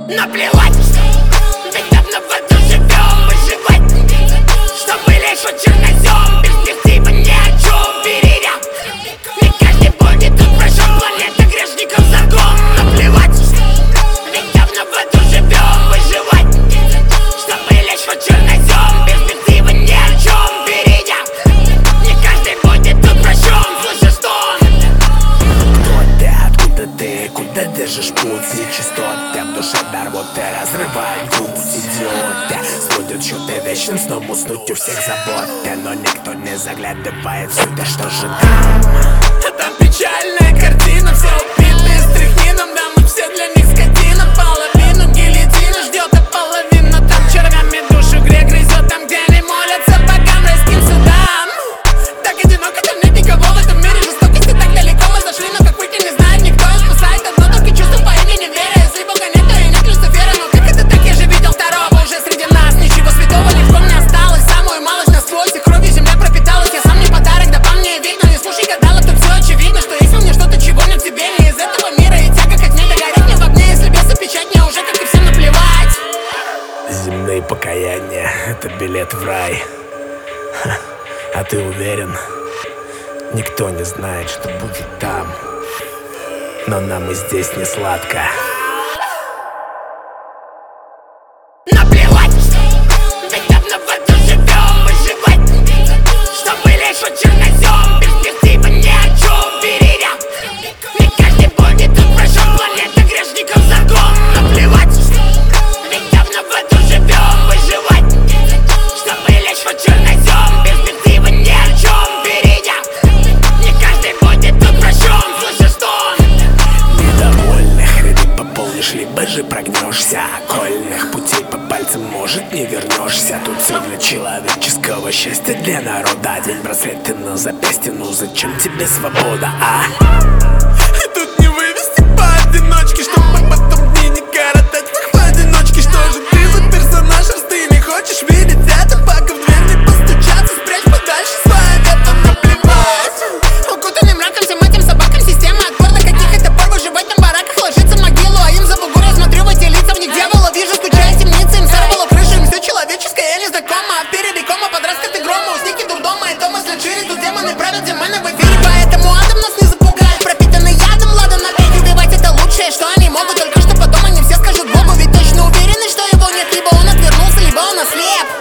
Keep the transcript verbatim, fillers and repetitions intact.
Наплевать, ведь давно в аду живем. Выживать, чтобы лишь у чернозем. Перспектива ни о чем, переряд. Не каждый будет тут прощен, планета грешников загон. Наплевать, ведь давно в аду живем. Выживать, чтобы лишь у чернозем. Перспектива ни о чем, переряд. Не каждый будет тут прощен, слышишь стон. Кто ты, откуда ты, куда держишь путь? Нечистоты в душе дорвоты разрывают грудь. Идиоты сводят счеты вечным сном, уснуть у всех заботы. Но никто не заглядывает в суть, а что же там? Там печальная картина, все убитые стряхнином. Да, мы все для них скотина. Половину гильотина ждет, а половина там червями душу грех грызет. Там, где они молятся богам, райским судам. Так одиноко, там нет никого в этом мире. Жестокости так далеко мы зашли, но как выйти не знает никто. И спасает одно только чувство по имени Вера. Если Бога нет, то и нет Люцифера. Но как это так, я же видел второго уже среди нас. Ничего святого легко мне осталось. Самую малость насквозь, и кровью земля пропиталась. Я сам не подарок, да по мне видно. Не слушай гадалок, тут все очевидно, что есть во мне что-то, чего нет тебе. Не из этого мира, и тяга к тьме догорит мне в огне. Если беса печать, мне уже, как и всем, наплевать. Земные покаяния — это билет в рай. Ха, а ты уверен? Никто не знает, что будет там. Но нам и здесь не сладко. Наплевать, ведь давно в аду живем. Выживать, чтобы лишь у чернозем. Перспектива ни о чем, переряд. Не каждый будет тут прощен, планета грешников загон. Наплевать, ведь давно в аду живем. Выживать, чтобы лишь у чернозем. Перспектива ни о чем, переряд. Не каждый будет тут прощен, слышишь стон. Недовольных ряды пополнишь, либо же прогнешься. Окольных путей по пальцам, может, не вернешься. Тут все для человеческого счастья, для народа. День браслеты на запястье, ну зачем тебе свобода, а? И тут не вывести поодиночке, чтобы потом дни не коротать в поодиночке. Что же ты за персонаж, раз ты не хочешь видеть это? Пока в дверь не постучаться, спрячь подальше свой ответ, а наплевать. Укутанным мраком всем этим собакам система отбор. На каких это пор выживать на бараках, ложиться в могилу. А им за бугор я смотрю в эти лица, в них дьявола вижу, скучая темницы. Им сорвало крышу, им все человеческое, я незнакома. А впереди кома, под раскаты грома, узники дурдома. И то мысли шире, тут демоны правят, демоны в эфире. Поэтому адом нас не запугает, пропитанный ядом, ладно напеть. Убивать это лучшее, что они могут. Только что потом они все скажут Богу, ведь точно уверены, что его нет. Либо он отвернулся, либо он ослеп.